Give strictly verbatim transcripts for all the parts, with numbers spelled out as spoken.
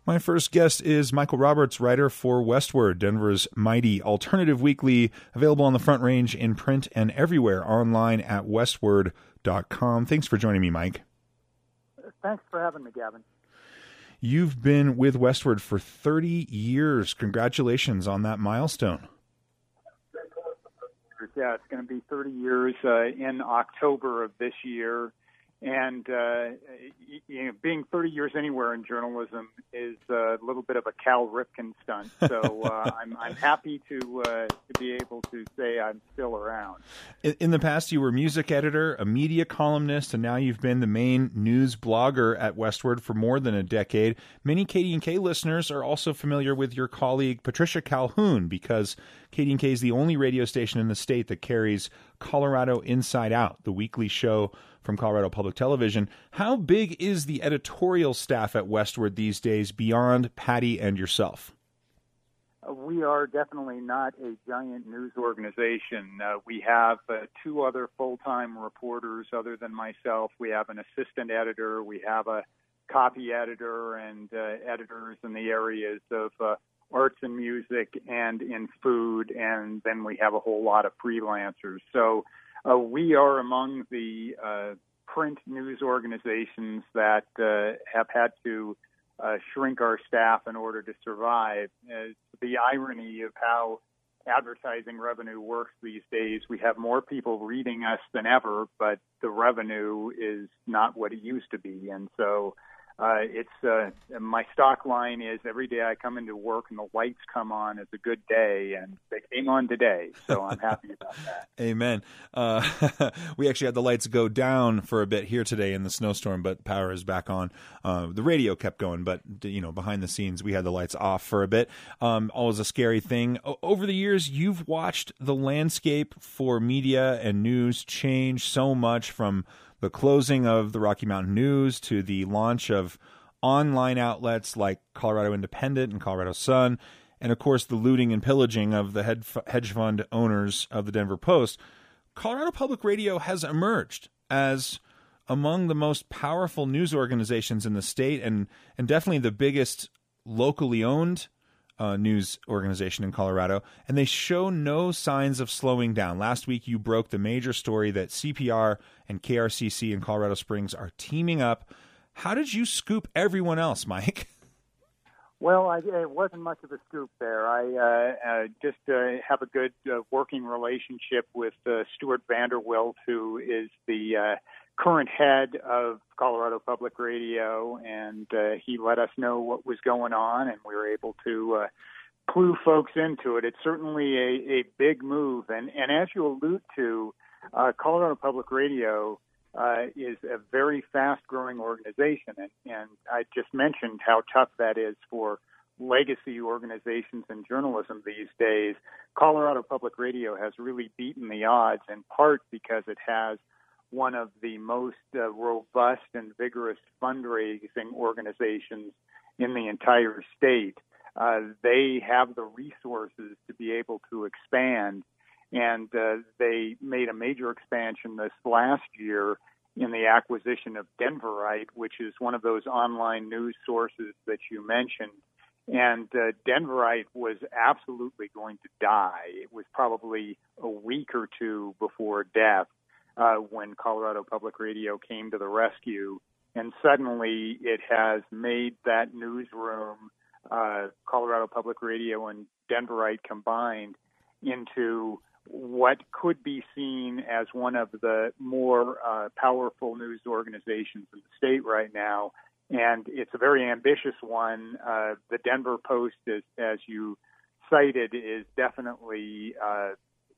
My first guest is Michael Roberts, writer for Westword, Denver's mighty alternative weekly, available on the Front Range in print and everywhere online at westword dot com. Thanks for joining me, Mike. Thanks for having me, Gavin. You've been with Westword for thirty years. Congratulations on that milestone. Yeah, it's going to be thirty years uh, in October of this year. And uh, you know, being thirty years anywhere in journalism is a little bit of a Cal Ripken stunt. So uh, I'm I'm happy to uh, to be able to say I'm still around. In, in the past, you were music editor, a media columnist, and now you've been the main news blogger at Westword for more than a decade. Many K D and K listeners are also familiar with your colleague Patricia Calhoun, because K D and K is the only radio station in the state that carries Colorado Inside Out, the weekly show from Colorado Public Television. How big is the editorial staff at Westword these days beyond Patty and yourself? Uh, we are definitely not a giant news organization. Uh, we have uh, two other full-time reporters other than myself. We have an assistant editor. We have a copy editor and uh, editors in the areas of uh, arts and music and in food, and then we have a whole lot of freelancers. So Uh, we are among the uh, print news organizations that uh, have had to uh, shrink our staff in order to survive. Uh, the irony of how advertising revenue works these days, we have more people reading us than ever, but the revenue is not what it used to be. And so Uh, it's uh, my stock line is every day I come into work and the lights come on. It's a good day, and they came on today, so I'm happy about that. Amen. Uh, we actually had the lights go down for a bit here today in the snowstorm, but power is back on. Uh, the radio kept going, but you know, behind the scenes, we had the lights off for a bit. Um, always a scary thing. O- over the years, you've watched the landscape for media and news change so much, from the closing of the Rocky Mountain News to the launch of online outlets like Colorado Independent and Colorado Sun, and of course the looting and pillaging of the hedge fund owners of the Denver Post. Colorado Public Radio has emerged as among the most powerful news organizations in the state, and, and definitely the biggest locally owned Uh, news organization in Colorado, and they show no signs of slowing down. Last week, you broke the major story that C P R and K R C C in Colorado Springs are teaming up. How did you scoop everyone else, Mike? Well, I, it wasn't much of a scoop there. I uh, uh, just uh, have a good uh, working relationship with uh, Stuart Vanderwilt, who is the uh, current head of Colorado Public Radio, and uh, he let us know what was going on, and we were able to uh, clue folks into it. It's certainly a, a big move, and, and as you allude to, uh, Colorado Public Radio uh, is a very fast-growing organization, and, and I just mentioned how tough that is for legacy organizations in journalism these days. Colorado Public Radio has really beaten the odds, in part because it has one of the most uh, robust and vigorous fundraising organizations in the entire state. Uh, they have the resources to be able to expand, and uh, they made a major expansion this last year in the acquisition of Denverite, which is one of those online news sources that you mentioned. And uh, Denverite was absolutely going to die. It was probably a week or two before death Uh, when Colorado Public Radio came to the rescue, and suddenly it has made that newsroom, uh, Colorado Public Radio and Denverite combined, into what could be seen as one of the more uh, powerful news organizations in the state right now, and it's a very ambitious one. Uh, the Denver Post, as, as you cited, is definitely uh,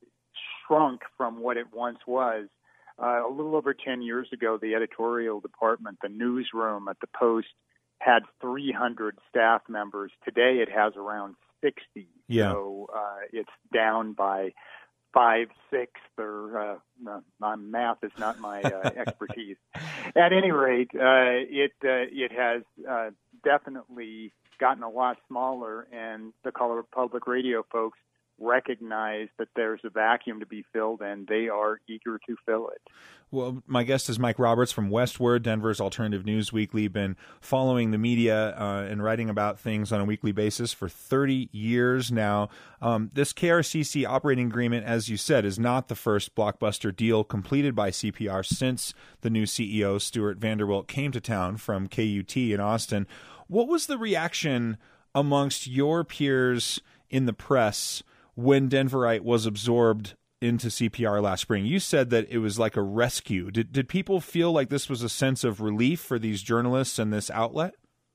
shrunk from what it once was. Uh, a little over ten years ago, the editorial department, the newsroom at the Post, had three hundred staff members. Today it has around sixty. Yeah. So uh, it's down by five, six, or uh, uh, my math is not my uh, expertise. At any rate, uh, it, uh, it has uh, definitely gotten a lot smaller, and the Colorado Public Radio folks recognize that there's a vacuum to be filled, and they are eager to fill it. Well, my guest is Mike Roberts from Westword, Denver's alternative news weekly. Been following the media uh, and writing about things on a weekly basis for thirty years now. Um, this K R C C operating agreement, as you said, is not the first blockbuster deal completed by C P R since the new C E O, Stuart Vanderwilt, came to town from K U T in Austin. What was the reaction amongst your peers in the press when Denverite was absorbed into C P R last spring? You said that it was like a rescue. Did did people feel like this was a sense of relief for these journalists and this outlet?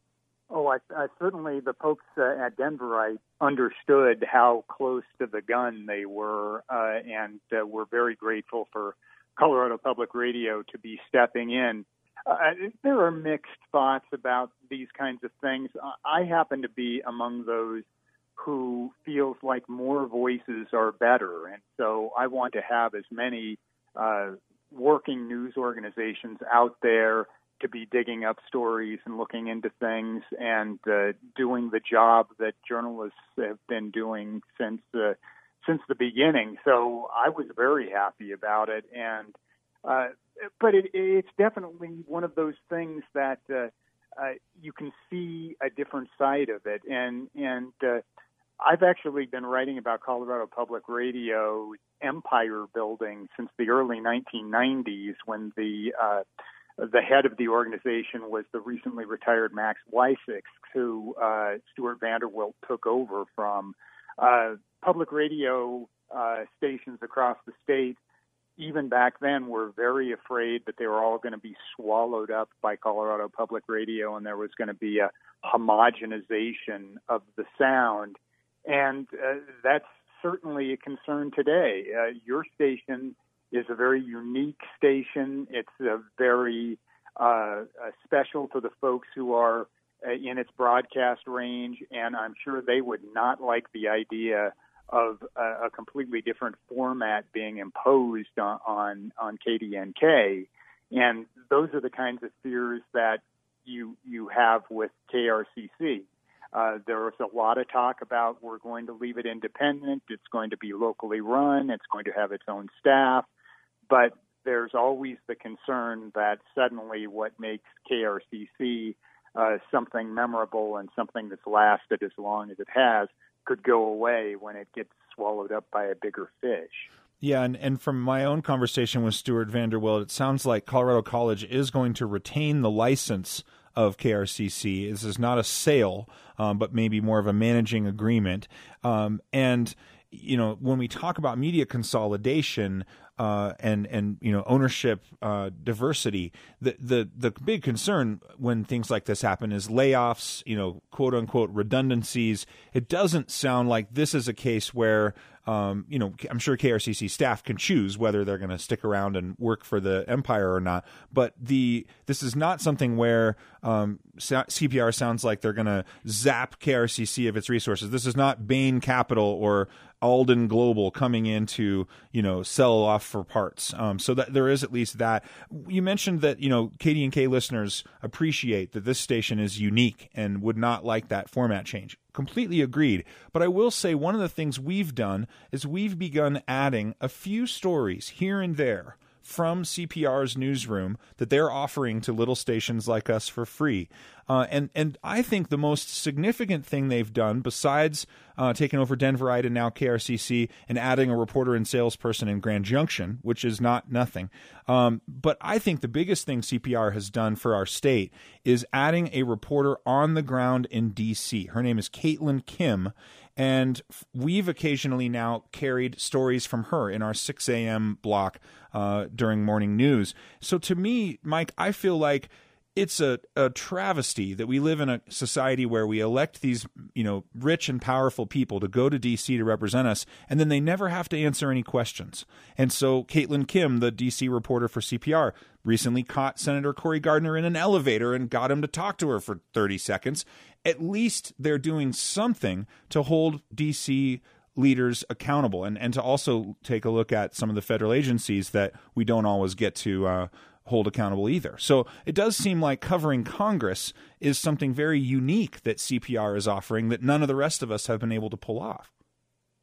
Oh, I, I certainly the folks uh, at Denverite understood how close to the gun they were, uh, and uh, were very grateful for Colorado Public Radio to be stepping in. Uh, there are mixed thoughts about these kinds of things. I happen to be among those who feels like more voices are better. And so I want to have as many uh, working news organizations out there to be digging up stories and looking into things and uh, doing the job that journalists have been doing since uh, since the beginning. So I was very happy about it. And uh, but it, it's definitely one of those things that uh, uh, you can see a different side of it. And, and uh, I've actually been writing about Colorado Public Radio empire building since the early nineteen nineties, when the uh, the head of the organization was the recently retired Max Weissix, who uh, Stuart Vanderwilt took over from. Uh, public radio uh, stations across the state, even back then, were very afraid that they were all going to be swallowed up by Colorado Public Radio, and there was going to be a homogenization of the sound. And uh, that's certainly a concern today. Uh, your station is a very unique station. It's a very uh, uh, special to the folks who are uh, in its broadcast range, and I'm sure they would not like the idea of a, a completely different format being imposed on, on, on K D N K. And those are the kinds of fears that you you have with K R C C. Uh, there was a lot of talk about we're going to leave it independent, it's going to be locally run, it's going to have its own staff, but there's always the concern that suddenly what makes K R C C uh, something memorable and something that's lasted as long as it has could go away when it gets swallowed up by a bigger fish. Yeah, and, and from my own conversation with Stuart Vanderwilt, it sounds like Colorado College is going to retain the license of K R C C. This is not a sale, um, but maybe more of a managing agreement. Um, and, you know, when we talk about media consolidation uh, and, and, you know, ownership uh, diversity, the, the, the big concern when things like this happen is layoffs, you know, quote unquote redundancies. It doesn't sound like this is a case where Um, you know, I'm sure K R C C staff can choose whether they're going to stick around and work for the empire or not. But the this is not something where um, C P R sounds like they're going to zap K R C C of its resources. This is not Bain Capital or Alden Global coming in to, you know, sell off for parts. Um, so that there is at least that. You mentioned that, you know, K D N K listeners appreciate that this station is unique and would not like that format change. Completely agreed. But I will say one of the things we've done is we've begun adding a few stories here and there from C P R's newsroom that they're offering to little stations like us for free. Uh, and, and I think the most significant thing they've done, besides uh, taking over Denverite and now K R C C and adding a reporter and salesperson in Grand Junction, which is not nothing, um, but I think the biggest thing C P R has done for our state is adding a reporter on the ground in D C. Her name is Caitlin Kim, and we've occasionally now carried stories from her in our six a.m. block uh, during morning news. So to me, Mike, I feel like it's a, a travesty that we live in a society where we elect these, you know, rich and powerful people to go to D C to represent us, and then they never have to answer any questions. And so Caitlin Kim, the D C reporter for C P R, recently caught Senator Cory Gardner in an elevator and got him to talk to her for thirty seconds. At least they're doing something to hold D C leaders accountable and, and to also take a look at some of the federal agencies that we don't always get to uh, hold accountable either. So it does seem like covering Congress is something very unique that C P R is offering that none of the rest of us have been able to pull off.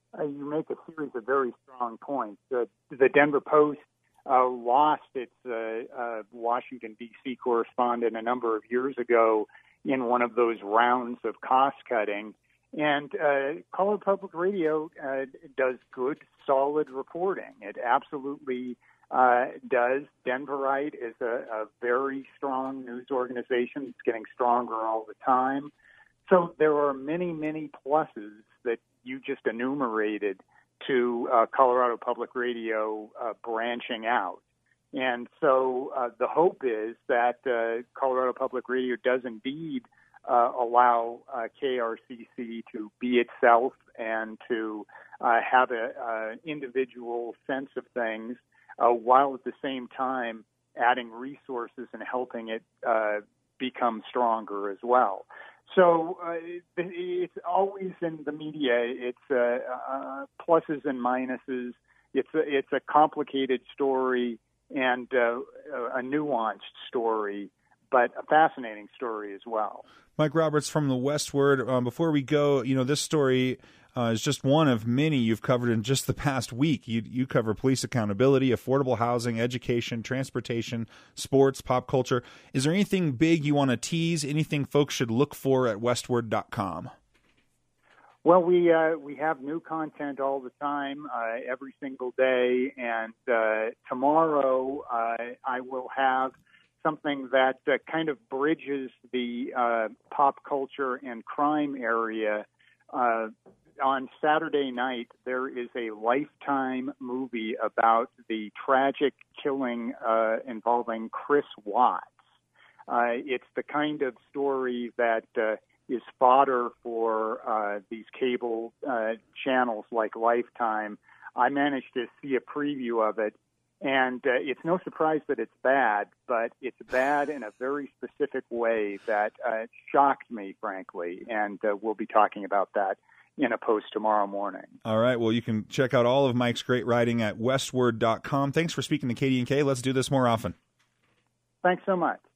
uh, you make a series of very strong points. Uh, the Denver Post uh, lost its uh, uh, Washington, D C correspondent a number of years ago in one of those rounds of cost-cutting. And uh, Colorado Public Radio uh, does good, solid reporting. It absolutely uh, does. Denverite is a, a very strong news organization. It's getting stronger all the time. So there are many, many pluses that you just enumerated to uh, Colorado Public Radio uh, branching out. And so uh, the hope is that uh, Colorado Public Radio does indeed uh, allow uh, K R C C to be itself and to uh, have an individual sense of things, uh, while at the same time adding resources and helping it uh, become stronger as well. So uh, it's always in the media. It's uh, uh, pluses and minuses. It's a, it's a complicated story and uh, a nuanced story, but a fascinating story as well. Mike Roberts from the Westword. Um, before we go, you know, this story uh, is just one of many you've covered in just the past week. You you cover police accountability, affordable housing, education, transportation, sports, pop culture. Is there anything big you want to tease, anything folks should look for at westword dot com? Well, we uh, we have new content all the time, uh, every single day, and uh, tomorrow uh, I will have something that uh, kind of bridges the uh, pop culture and crime area. Uh, on Saturday night, there is a Lifetime movie about the tragic killing uh, involving Chris Watts. Uh, it's the kind of story that uh, is fodder for uh, these cable uh, channels like Lifetime. I managed to see a preview of it, and uh, it's no surprise that it's bad, but it's bad in a very specific way that uh, shocked me, frankly, and uh, we'll be talking about that in a post tomorrow morning. All right. Well, you can check out all of Mike's great writing at westword dot com. Thanks for speaking to K D and K. Let's do this more often. Thanks so much.